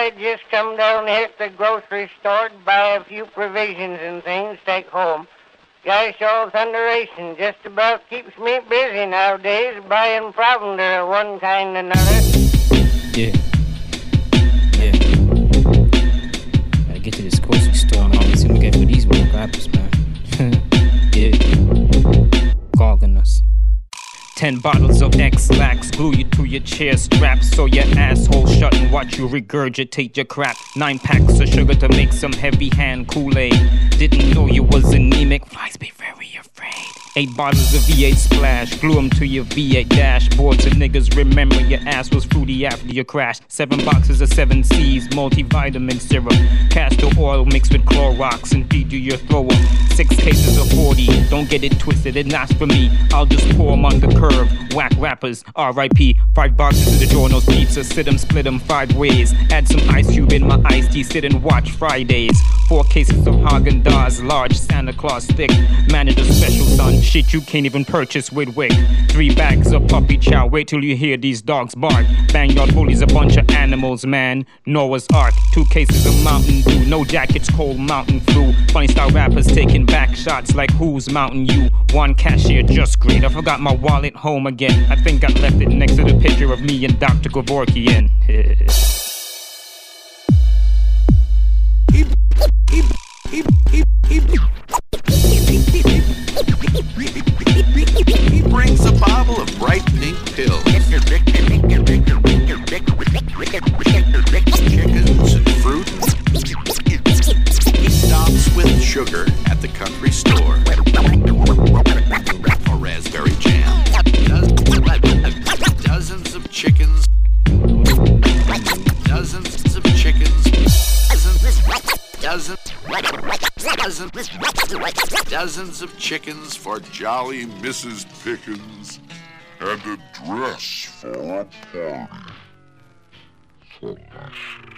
I just come down here to the grocery store to buy a few provisions and things to take home. Gosh, all thunderation just about keeps me busy nowadays, buying provender of one kind or another. Yeah. Gotta get to this grocery store, man. Let's see what we get for these more rappers, man. Yeah. Cogging us. 10 bottles of X-Lax, glue you to your chair strap so your asshole shut and watch you regurgitate your crap. 9 packs of sugar to make some heavy hand Kool-Aid. Didn't know you was anemic, flies be very afraid. 8 bottles of V8 Splash, glue them to your V8 dashboard so niggas remember your ass was fruity after your crash. 7 boxes of 7 C's, multivitamin syrup, castor oil mixed with Clorox and feed you your throw up. 6 cases of 40, don't get it twisted, it's not for me. I'll just pour them on the curb, whack rappers, R.I.P. 5 boxes of the Giorno's pizza, sit 'em, split 'em 5 ways. Add some ice cube in my iced tea, sit and watch Fridays. 4 cases of Haagen-Dazs, large Santa Claus stick, manager special son, shit you can't even purchase with Wick. 3 bags of puppy chow, wait till you hear these dogs bark. Backyard bullies, a bunch of animals, man. Noah's Ark, 2 cases of Mountain Dew, no jackets, cold mountain flu. Funny style rappers taking back shots like who's Mountain You. 1 cashier, just great. I forgot my wallet home again. I think I left it next to the picture of me and Dr. Kevorkian. He brings a bottle of bright pink pills, chickens and fruit. He stops with sugar at the country store, or raspberry jam. Dozens of chickens, dozens of chickens, dozens of chickens for jolly Mrs. Pickens, and a dress for a party.